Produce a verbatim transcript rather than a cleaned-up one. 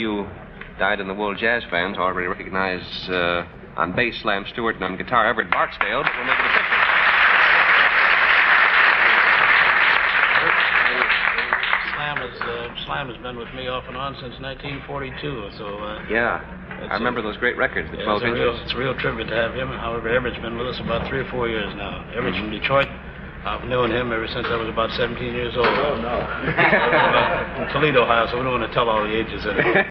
You dyed-in-the wool jazz fans already recognize uh, on bass Slam Stewart and on guitar Everett Barksdale, but we'll make it official. Slam has, uh, Slam has been with me off and on since nineteen forty-two, so... Uh, yeah, I remember a, those great records, the yeah, twelve it's inches. A real, it's a real tribute to have him. However, Everett's been with us about three or four years now. Everett's mm-hmm. from Detroit. I've known him ever since I was about seventeen years old. Oh, no. uh, from Toledo, Ohio, so we don't want to tell all the ages in it.